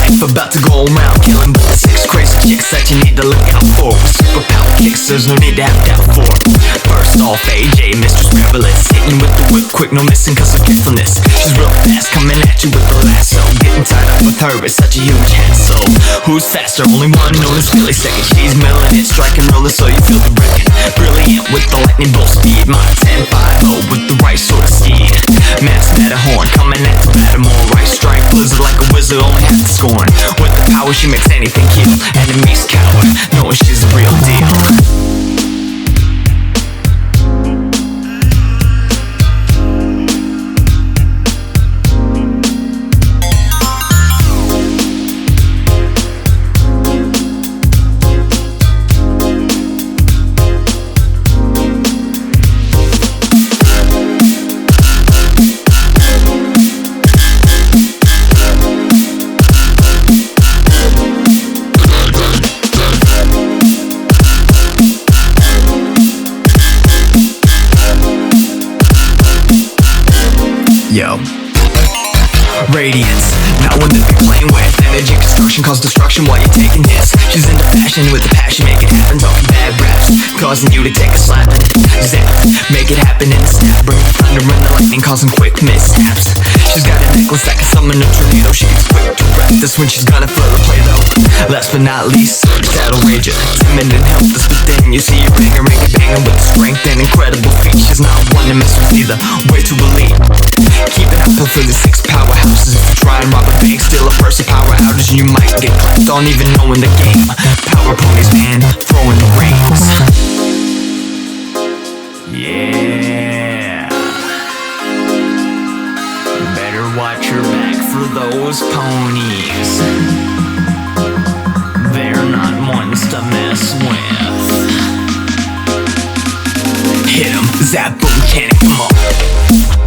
life about to go around killing but the six crazy chicks that you need to look out for. With superpower kicks, there's no need to have doubt for. First off, AJ, Mistress Gravelous, hitting with the whip quick, no missing cause of forgetfulness. She's real fast, coming at you with the lasso. Getting tied up with her is such a huge hassle. Who's faster? Only one known as Philly second. She's milling it, striking roller so you feel the wrecking. Brilliant with the lightning bolt speed. Mach 10-5-0 with the right sort of ski. Mass Matterhorn coming at the Mattermore. Right strike, blizzard like a wizard, only half the scorn. With the power she makes anything kill. Enemies cower, knowing she's the real deal. Yo, Radiance, not one to be playing with. Energy construction cause destruction while you're taking hits. She's into fashion with a passion, make it happen. Talking bad raps, causing you to take a slap. Zap, make it happen in a snap. Bring the thunder and the lightning, causing quick mishaps. She's got a necklace that can summon a tornado. She gets quick to rap this when she's gonna feel the play though. Last but not least, Shadow Ranger, timid and helpless, but then you see her banging with the strength and incredible feat. She's not one to mess with either, way too elite. Keep an eye out for the six powerhouses. If you try and rob a bank, steal a purse, a power outage, and you might get clapped on even knowing the game. Power ponies, man, throwing the reins. Yeah, better watch your back for those ponies. They're not ones to mess with. Hit 'em, zap, boom, cannon, come on.